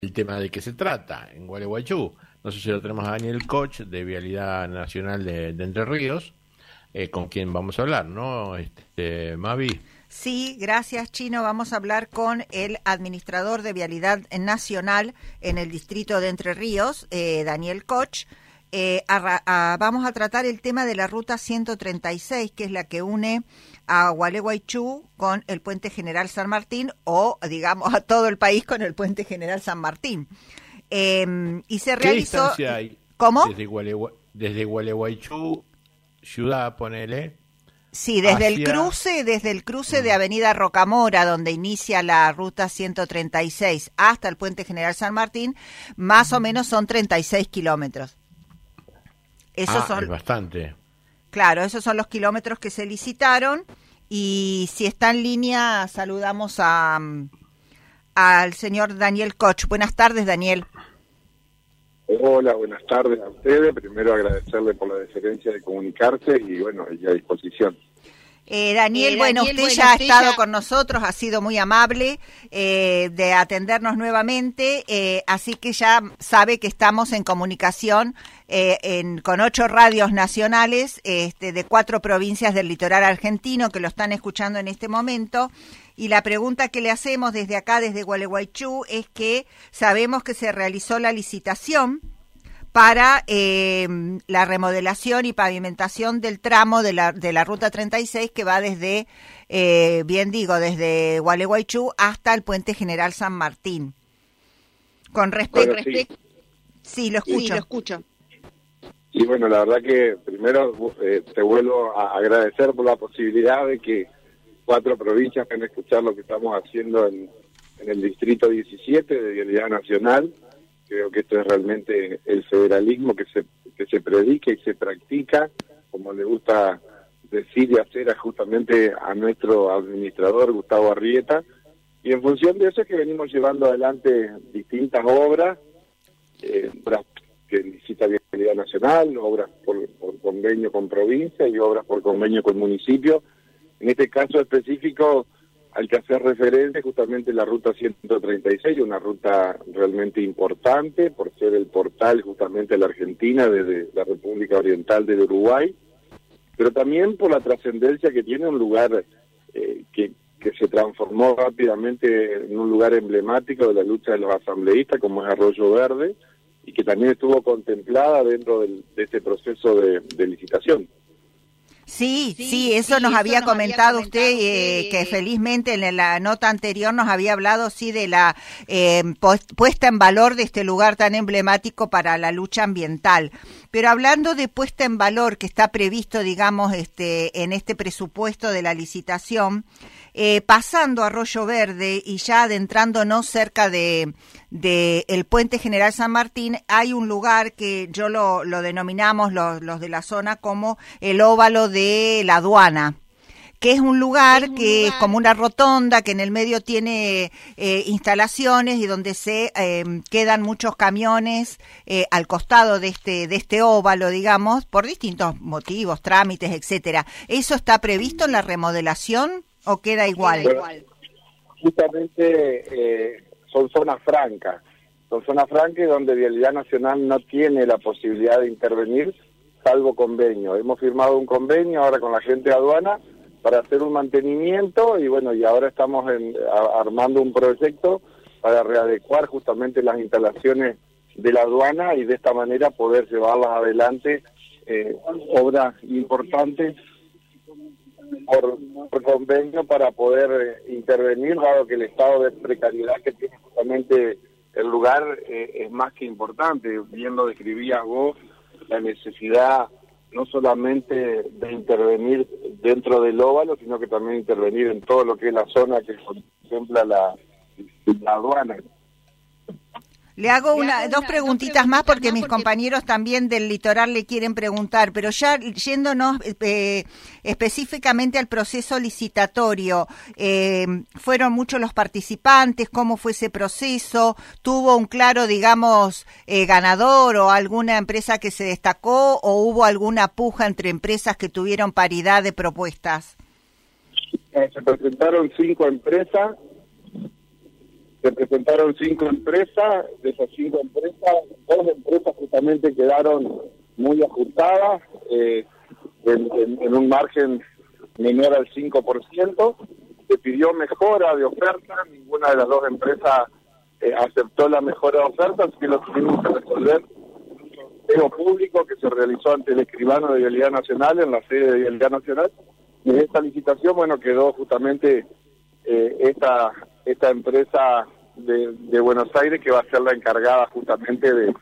el tema de qué se trata en Gualeguaychú. No sé si lo tenemos a Daniel Koch de Vialidad Nacional de Entre Ríos, con quien vamos a hablar, ¿no? Mavi. Sí, gracias, Chino. Vamos a hablar con el administrador de Vialidad Nacional en el distrito de Entre Ríos, Daniel Koch. Vamos a tratar el tema de la ruta 136, que es la que une a Gualeguaychú con el Puente General San Martín, o digamos a todo el país con el Puente General San Martín. Y se realizó... ¿Qué distancia hay? ¿Cómo? Desde Gualeguaychú, ciudad, ponele. Sí, desde el cruce de Avenida Rocamora, donde inicia la ruta 136, hasta el Puente General San Martín, más o menos son 36 kilómetros. Es bastante. Claro, esos son los kilómetros que se licitaron, y si está en línea, saludamos al señor Daniel Koch. Buenas tardes, Daniel. Hola, buenas tardes a ustedes. Primero agradecerle por la deferencia de comunicarse y bueno, y a disposición. Daniel, usted ya ha estado con nosotros, ha sido muy amable de atendernos nuevamente, así que ya sabe que estamos en comunicación con 8 radios nacionales de 4 provincias del litoral argentino que lo están escuchando en este momento. Y la pregunta que le hacemos desde acá, desde Gualeguaychú, es que sabemos que se realizó la licitación para la remodelación y pavimentación del tramo de la Ruta 36 que va desde, desde Gualeguaychú hasta el Puente General San Martín. Con respecto... Bueno, sí, lo escucho. Y bueno, la verdad que primero te vuelvo a agradecer por la posibilidad de que 4 provincias puedan escuchar lo que estamos haciendo en el Distrito 17 de Vialidad Nacional. Creo que esto es realmente el federalismo que se predica y se practica, como le gusta decir y hacer justamente a nuestro administrador Gustavo Arrieta. Y en función de eso es que venimos llevando adelante distintas obras, obras que licita Vialidad Nacional, obras por convenio con provincia y obras por convenio con municipio. En este caso específico hay que hacer referencia justamente a la ruta 136, una ruta realmente importante por ser el portal justamente de la Argentina desde la República Oriental del Uruguay, pero también por la trascendencia que tiene un lugar que se transformó rápidamente en un lugar emblemático de la lucha de los asambleístas, como es Arroyo Verde, y que también estuvo contemplada dentro de este proceso de licitación. Sí, eso nos había comentado usted, que felizmente en la nota anterior nos había hablado, de la puesta en valor de este lugar tan emblemático para la lucha ambiental. Pero hablando de puesta en valor que está previsto, digamos, en este presupuesto de la licitación, pasando a Arroyo Verde y ya adentrándonos cerca de el Puente General San Martín, hay un lugar que yo lo denominamos los de la zona como el óvalo de la aduana, que es un lugar que es como una rotonda que en el medio tiene instalaciones y donde se quedan muchos camiones al costado de este óvalo, digamos, por distintos motivos, trámites, etcétera. ¿Eso está previsto en la remodelación o queda igual? Bueno, justamente son zonas francas donde Vialidad Nacional no tiene la posibilidad de intervenir, salvo convenio. Hemos firmado un convenio ahora con la gente de aduana para hacer un mantenimiento y bueno, y ahora estamos armando un proyecto para readecuar justamente las instalaciones de la aduana y de esta manera poder llevarlas adelante, obras importantes por convenio para poder intervenir, dado que el estado de precariedad que tiene justamente el lugar es más que importante. Bien lo describías vos, la necesidad no solamente de intervenir dentro del óvalo, sino que también intervenir en todo lo que es la zona que contempla la aduana. Le hago dos preguntitas más porque mis compañeros también del litoral le quieren preguntar, pero ya yéndonos específicamente al proceso licitatorio, ¿fueron muchos los participantes? ¿Cómo fue ese proceso? ¿Tuvo un claro, digamos, ganador o alguna empresa que se destacó o hubo alguna puja entre empresas que tuvieron paridad de propuestas? Se presentaron 5 empresas Se presentaron 5 empresas, de esas 5 empresas, 2 empresas justamente quedaron muy ajustadas, en un margen menor al 5%. Se pidió mejora de oferta, ninguna de las 2 empresas aceptó la mejora de oferta, así que lo tuvimos que resolver en un sorteo público que se realizó ante el escribano de Vialidad Nacional, en la sede de Vialidad Nacional. Y en esta licitación, bueno, quedó justamente esta empresa de Buenos Aires, que va a ser la encargada justamente de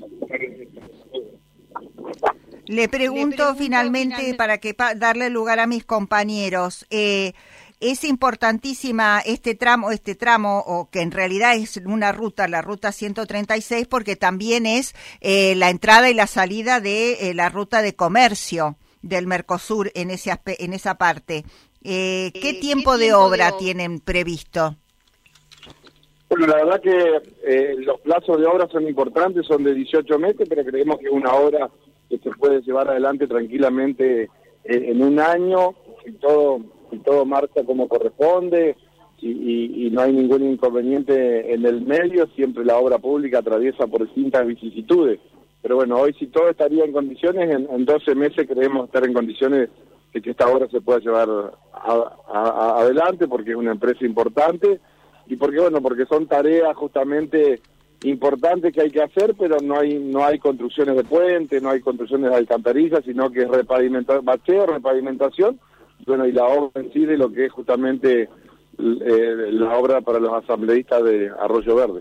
Le pregunto finalmente, para que darle lugar a mis compañeros, es importantísima este tramo, o que en realidad es una ruta, la ruta 136, porque también es la entrada y la salida de la ruta de comercio del Mercosur en esa parte. ¿Qué tiempo de obra tienen previsto? Bueno, la verdad que los plazos de obra son importantes, son de 18 meses, pero creemos que es una obra que se puede llevar adelante tranquilamente en un año, si todo marcha como corresponde y no hay ningún inconveniente en el medio. Siempre la obra pública atraviesa por distintas vicisitudes. Pero bueno, hoy si todo estaría en condiciones, en 12 meses creemos estar en condiciones de que esta obra se pueda llevar adelante, porque es una empresa importante y porque son tareas justamente importantes que hay que hacer, pero no hay construcciones de puente, no hay construcciones de alcantarillas, sino que es bacheo, repavimentación, y la obra en sí de lo que es justamente la obra para los asambleístas de Arroyo Verde.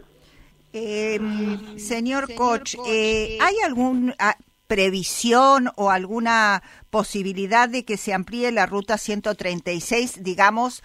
Señor Koch, ¿hay alguna previsión o alguna posibilidad de que se amplíe la ruta 136, digamos,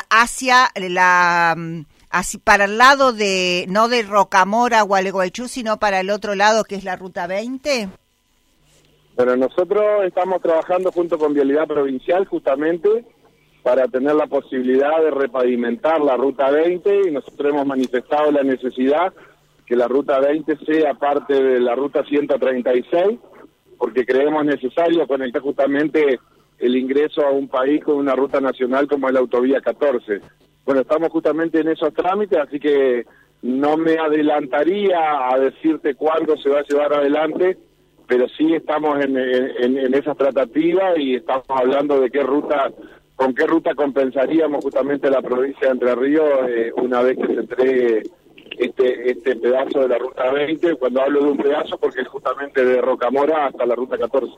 para el lado no de Rocamora, Gualeguaychú, sino para el otro lado, que es la ruta 20? Bueno, nosotros estamos trabajando junto con Vialidad Provincial justamente para tener la posibilidad de repavimentar la ruta 20, y nosotros hemos manifestado la necesidad que la ruta 20 sea parte de la ruta 136, porque creemos necesario conectar justamente el ingreso a un país con una ruta nacional como es la autovía 14. Bueno, estamos justamente en esos trámites, así que no me adelantaría a decirte cuándo se va a llevar adelante, pero sí estamos en esas tratativas y estamos hablando de con qué ruta compensaríamos justamente la provincia de Entre Ríos una vez que se entregue este pedazo de la ruta 20. Cuando hablo de un pedazo, porque es justamente de Rocamora hasta la ruta 14.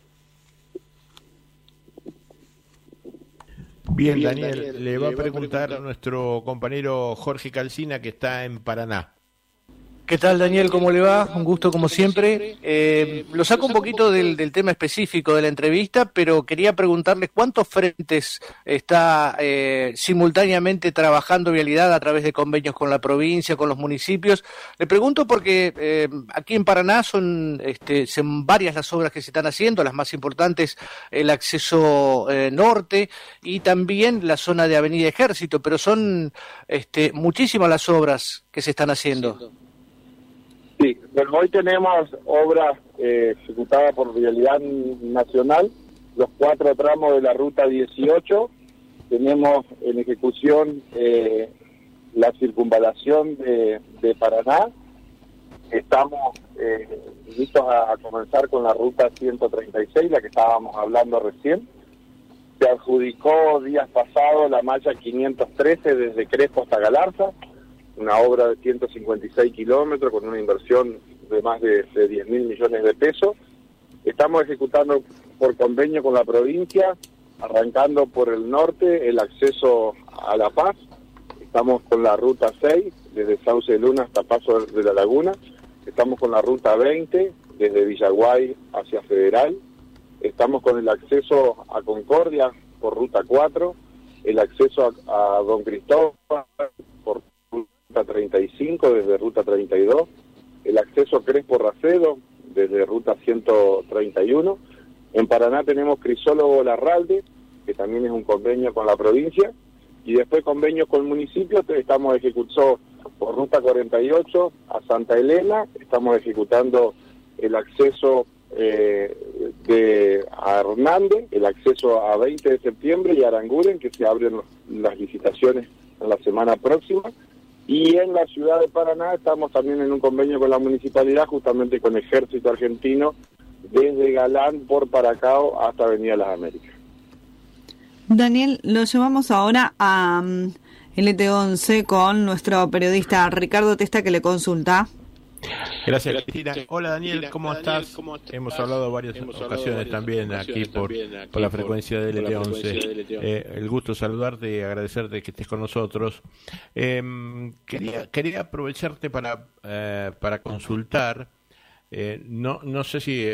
Bien, Daniel, le va a preguntar a nuestro compañero Jorge Calcina, que está en Paraná. ¿Qué tal, Daniel? ¿Cómo le va? Un gusto como siempre. Lo saco un poquito del tema específico de la entrevista, pero quería preguntarle cuántos frentes está simultáneamente trabajando Vialidad a través de convenios con la provincia, con los municipios. Le pregunto porque aquí en Paraná son varias las obras que se están haciendo, las más importantes el acceso norte y también la zona de Avenida Ejército, pero son muchísimas las obras que se están haciendo. Sí, bueno, hoy tenemos obras ejecutadas por Vialidad Nacional, los 4 tramos de la ruta 18, tenemos en ejecución la circunvalación de Paraná, estamos listos a comenzar con la ruta 136, la que estábamos hablando recién. Se adjudicó días pasados la malla 513 desde Crespo hasta Galarza, una obra de 156 kilómetros con una inversión de más de 10.000 millones de pesos. Estamos ejecutando por convenio con la provincia, arrancando por el norte el acceso a La Paz. Estamos con la ruta 6, desde Sauce de Luna hasta Paso de la Laguna. Estamos con la ruta 20, desde Villaguay hacia Federal. Estamos con el acceso a Concordia por ruta 4, el acceso a Don Cristóbal por ruta 35 desde ruta 32, el acceso a Crespo Racedo desde ruta 131. En Paraná tenemos Crisólogo Larralde, que también es un convenio con la provincia, y después convenios con municipios. Estamos ejecutando por ruta 48 a Santa Elena, estamos ejecutando el acceso a Hernández, el acceso a 20 de septiembre y a Aranguren, que se abren las licitaciones en la semana próxima. Y en la ciudad de Paraná estamos también en un convenio con la municipalidad, justamente con Ejército Argentino, desde Galán por Paracao hasta Avenida Las Américas. Daniel, lo llevamos ahora a LT11 con nuestro periodista Ricardo Testa, que le consulta. Gracias, Cristina. Hola, Daniel, ¿cómo estás? Hemos hablado varias ocasiones también aquí por la frecuencia de LT11. El gusto saludarte y agradecerte que estés con nosotros. Quería aprovecharte para consultar. No sé si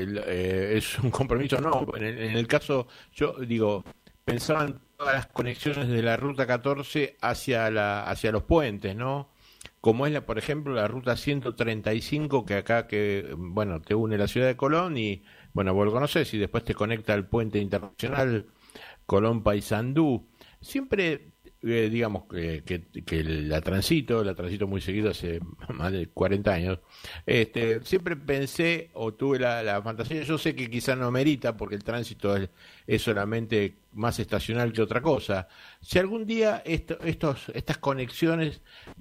es un compromiso o no. En el caso, yo digo, pensaba en todas las conexiones de la Ruta 14 hacia los puentes, ¿no? Como es, por ejemplo, la Ruta 135, que bueno, te une la ciudad de Colón y, bueno, vos lo conocés, y después te conecta al puente internacional Colón-Paysandú. Siempre, digamos, que la transito muy seguido hace más de 40 años, siempre pensé o tuve la fantasía, yo sé que quizá no merita porque el tránsito es solamente más estacional que otra cosa. Si algún día estas conexiones,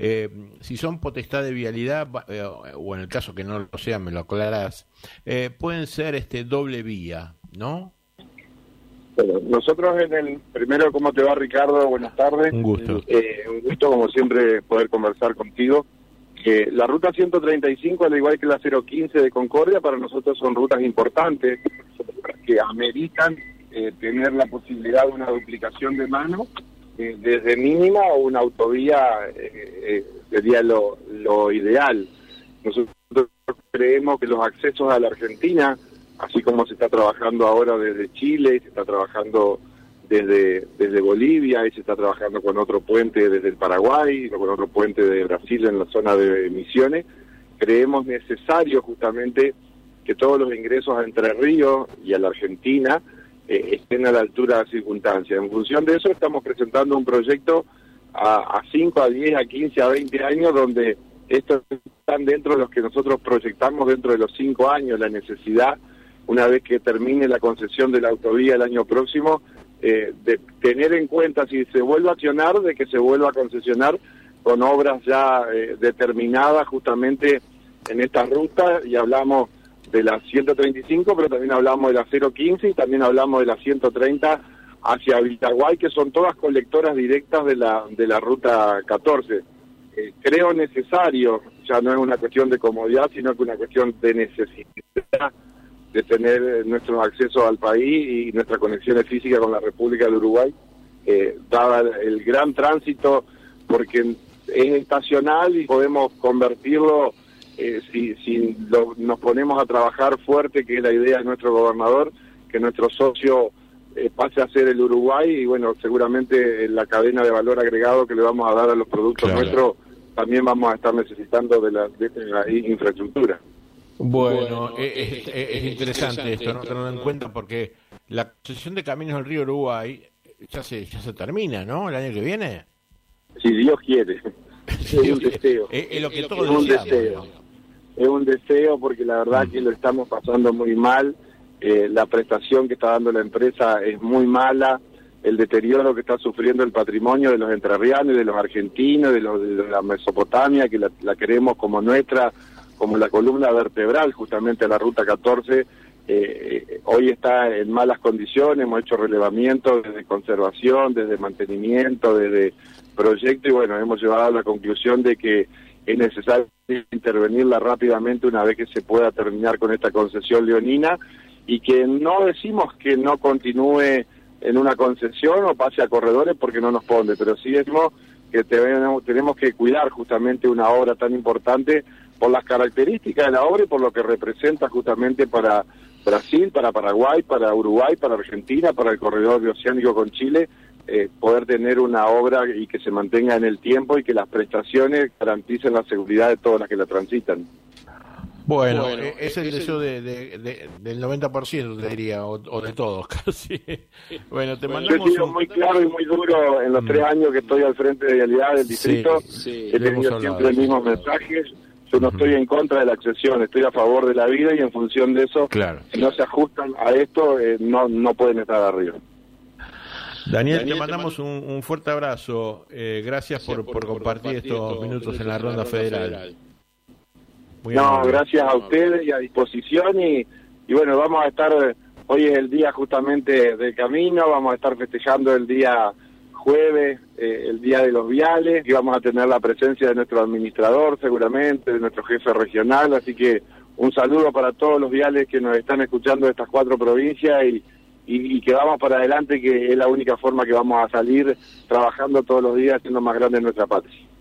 si son potestad de vialidad, o en el caso que no lo sean, me lo aclarás, pueden ser doble vía, ¿no? Bueno, nosotros primero, ¿cómo te va, Ricardo? Buenas tardes. Un gusto. Un gusto, como siempre, poder conversar contigo. La ruta 135, al igual que la 015 de Concordia, para nosotros son rutas importantes que ameritan tener la posibilidad de una duplicación de mano, desde mínima o una autovía sería lo ideal. Nosotros creemos que los accesos a la Argentina, así como se está trabajando ahora desde Chile, se está trabajando desde Bolivia, y se está trabajando con otro puente desde el Paraguay, o con otro puente de Brasil en la zona de Misiones, creemos necesario justamente que todos los ingresos a Entre Ríos y a la Argentina estén a la altura de las circunstancias. En función de eso estamos presentando un proyecto a 5, a 10, a 15, a 20 años, donde estos están dentro de los que nosotros proyectamos dentro de los 5 años, la necesidad, una vez que termine la concesión de la autovía el año próximo, de tener en cuenta, si se vuelve a accionar, de que se vuelva a concesionar con obras ya determinadas justamente en esta ruta, y hablamos de la 135, pero también hablamos de la 015 y también hablamos de la 130 hacia Vitaguay, que son todas colectoras directas de la ruta 14. Creo necesario, ya no es una cuestión de comodidad, sino que una cuestión de necesidad de tener nuestros accesos al país y nuestras conexiones físicas con la República del Uruguay, dada el gran tránsito, porque es estacional y podemos convertirlo, si nos ponemos a trabajar fuerte, que es la idea de nuestro gobernador, que nuestro socio pase a ser el Uruguay, y bueno, seguramente la cadena de valor agregado que le vamos a dar a los productos nuestros, también vamos a estar necesitando de la infraestructura. Bueno, es interesante esto, ¿no? Tenerlo en cuenta, porque la concesión de Caminos del Río Uruguay ya se termina, ¿no? El año que viene. Si Dios quiere. Es un deseo. Es lo que todos deseamos. Es un deseo, porque la verdad que lo estamos pasando muy mal. La prestación que está dando la empresa es muy mala. El deterioro que está sufriendo el patrimonio de los entrerrianos y de los argentinos, de la Mesopotamia, que la queremos como nuestra, como la columna vertebral justamente a la Ruta 14, hoy está en malas condiciones. Hemos hecho relevamientos desde conservación, desde mantenimiento, desde proyecto, y bueno, hemos llegado a la conclusión de que es necesario intervenirla rápidamente una vez que se pueda terminar con esta concesión leonina, y que no decimos que no continúe en una concesión o pase a corredores porque no nos pone, pero sí decimos que tenemos que cuidar justamente una obra tan importante por las características de la obra y por lo que representa justamente para Brasil, para Paraguay, para Uruguay, para Argentina, para el corredor bioceánico con Chile, poder tener una obra y que se mantenga en el tiempo y que las prestaciones garanticen la seguridad de todas las que la transitan. Bueno, es el deseo del 90%, te diría, o de todos casi. Bueno, te mandamos. Yo he sido muy claro y muy duro en los 3 años que estoy al frente de Vialidad del distrito. He tenido siempre el mismo mensaje. Yo no estoy en contra de la accesión, estoy a favor de la vida, y en función de eso, si no se ajustan a esto, no pueden estar arriba. Daniel, te mandamos un fuerte abrazo. Gracias por compartir estos minutos en la Ronda Federal. Gracias a ustedes y a disposición. Y bueno, vamos a estar, hoy es el día justamente del camino, vamos a estar festejando el día jueves, el día de los viales, y vamos a tener la presencia de nuestro administrador seguramente, de nuestro jefe regional, así que un saludo para todos los viales que nos están escuchando de estas 4 provincias y que vamos para adelante, que es la única forma que vamos a salir trabajando todos los días haciendo más grande nuestra patria.